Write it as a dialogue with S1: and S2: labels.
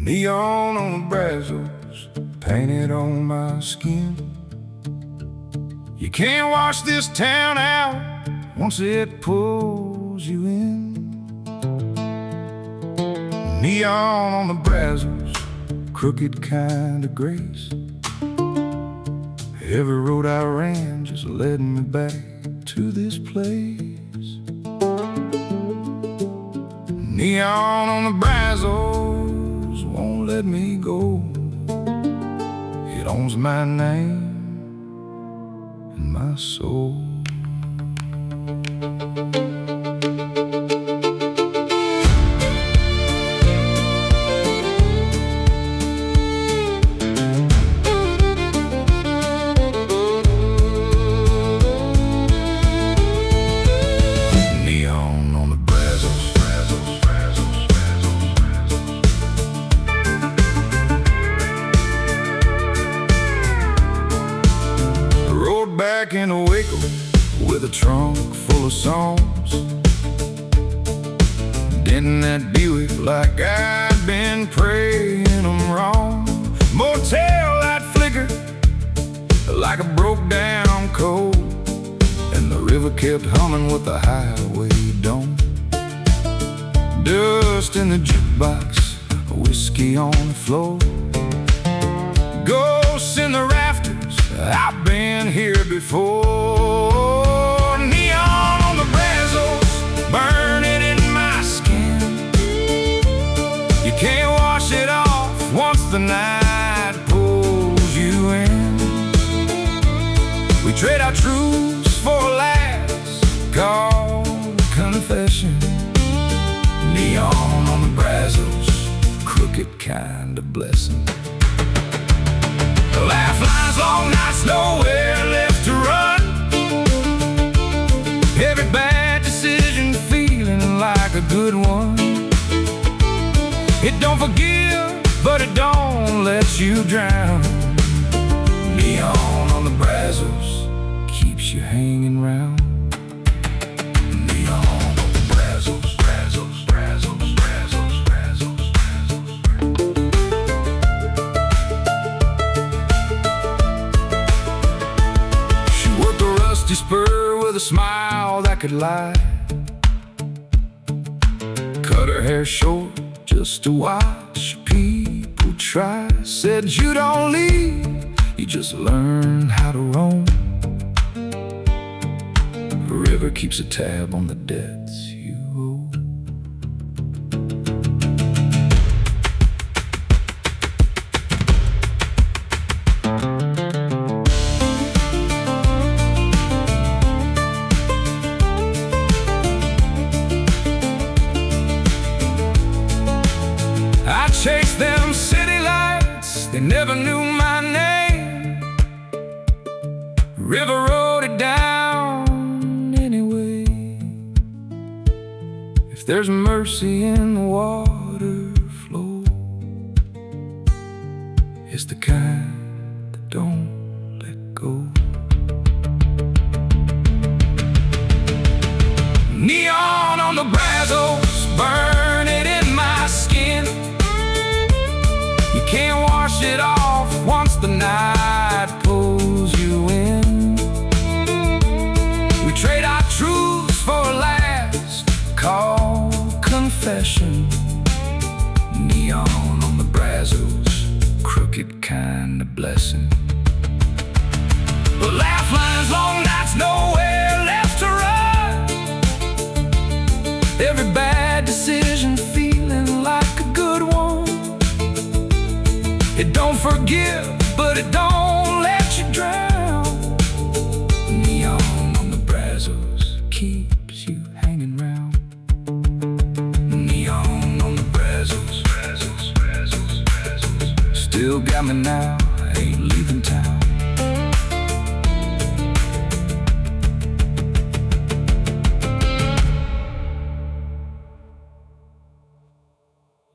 S1: Neon on the Brazos, painted on my skin. You can't wash this town out once it pulls you in. Neon on the Brazos, crooked kind of grace. Every road I ran just led me back to this place. Neon on the Brazos won't let me go. It owns my name and my soul. Back in Waco with a trunk full of songs, denting that Buick like I'd been praying them wrong. Motel light flickered like a broke down coal, and the river kept humming with the highway dome. Dust in the jukebox, whiskey on the floor, ghosts in the rafters, I've been here before. Neon on the Brazos, burning in my skin. You can't wash it off once the night pulls you in. We trade our truths for a last call confession. Neon on the Brazos, crooked kind of blessing. Laugh lines, long nights, nowhere left to run. Every bad decision feeling like a good one. It don't forgive, but it don't let you drown. Neon on the Brazos keeps you hanging round. Neon on the Brazos, Brazos, Brazos, Brazos, Brazos, Brazos. Spur with a smile that could lie. Cut her hair short just to watch people try. Said you don't leave, you just learn how to roam. The river keeps a tab on the debts you owe. I chased them city lights, they never knew my name. River wrote it down anyway. If there's mercy in the water flow, it's the kind that don't let go. Neon on the Brazos, burn it in my skin. You can't wash it off once the night pulls you in. We trade our truths for a last call confession. Neon on the Brazos, crooked kind of blessing. But laugh lines, long nights, nowhere left to run. Every bad decision feeling like a good one. It don't forgive, but it don't let you drown. Neon on the Brazos keeps you hanging round. Neon on the Brazos, Brazos, Brazos, Brazos. Still got me now, I ain't leaving town.